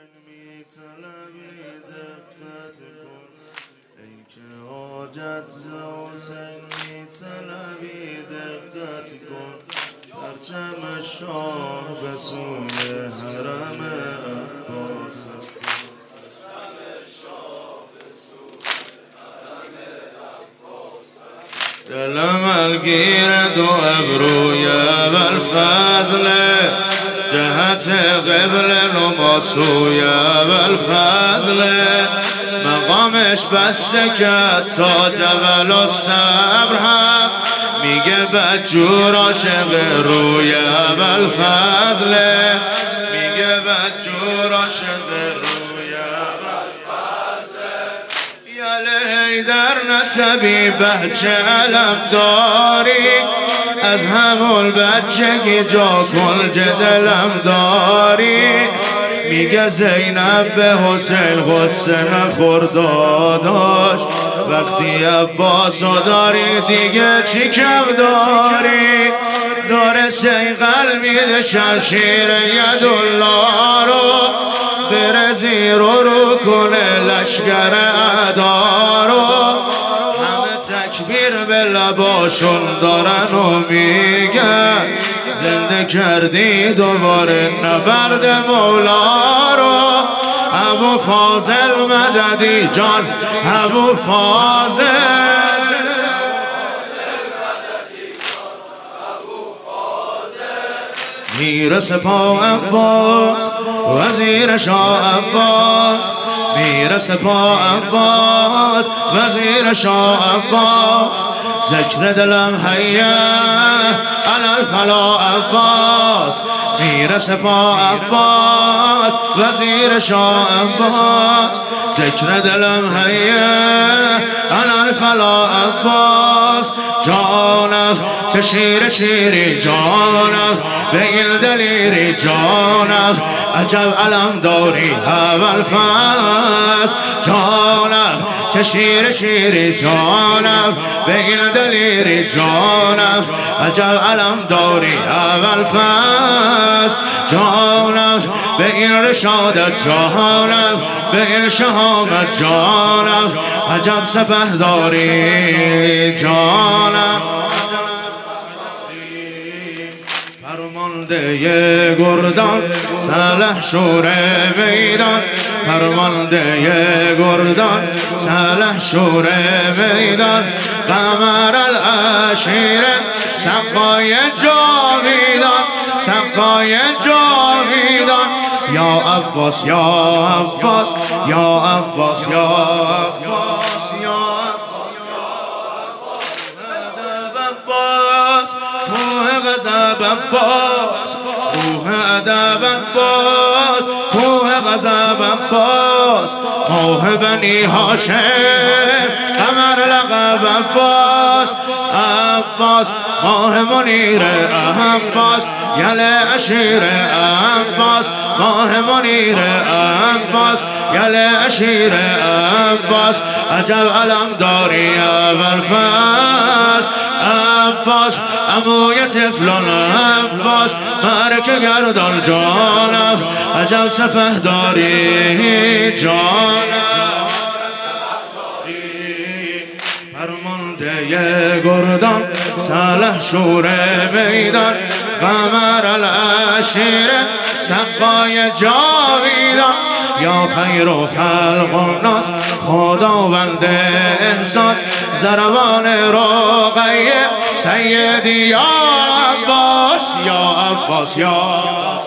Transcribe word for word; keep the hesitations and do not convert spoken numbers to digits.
حسین میطلبی دقت کن ای که حاجت ز حسین میطلبی دقت کن پرچم شاه به سوی حرم عباس دلم الگیرد و ابروی ابوالفضل جهت قبل نما سوی ابوالفضل مقامش بسته کرد تا جبل الصبر هم میگه بدجور عاشق روی ابوالفضل میگه بدجور عاشق روی ابوالفضل یاله حیدر نسبی بچه علم داری از همون بچگی جا کن جدلم داری میگه زینب به حسین غصه نخورداداش وقتی عباسو داری دیگه چی کم داری داره سیقل میده شمشیر یدالله رو بره زیر و رو کنه لشگر اعدا رو همه تکبیر به لباشون دارن و میگن زنده کردی دوباره نبرد مولا رو ابو فاضل مددی جان ابو فاضل میر سپاه عباس وزیر شاه عباس میر سپاه عباس وزیر شاه عباس ذکر دلم حیه علی الفلا عباس میر سپاه عباس وزیر شاه عباس ذکر دلم حیه علی الفلا عباس جانم چه شیر شیری جانم به این دلیری جانم عجب علم داری ابوالفضل جانم چه شیر شیری جانم به این دلیری جانم عجب علم داری ابوالفضل جانم به این رشادت جانم به این شهامت جانم عجب سپه داری جانم فرمانده گردان سلح شور میدان فرمانده گردان سلح شور میدان قمر العشیره سقای جاویدان سقای جاویدان یا عباس یا عباس یا عباس یا عباس یا عباس کوه غضب عباس کوه ادب عباس کوه غضب عباس کوه بنی هاشم قمر لقب عباس عباس ماه منیر عباس یل اشیر عباس ماه منیر عباس یل اشیر عباس عجب علم داری ابوالفضل عباس عموی طفلان عباس مرک گردان جانم عجب سپه داری جانم فرمانده گردان سلح شور میدان قمر العشیره سقای جاویدان یا خیر و خلق الناس خداوند احساس زروان رقیه سیدی یا عباس یا عباس یا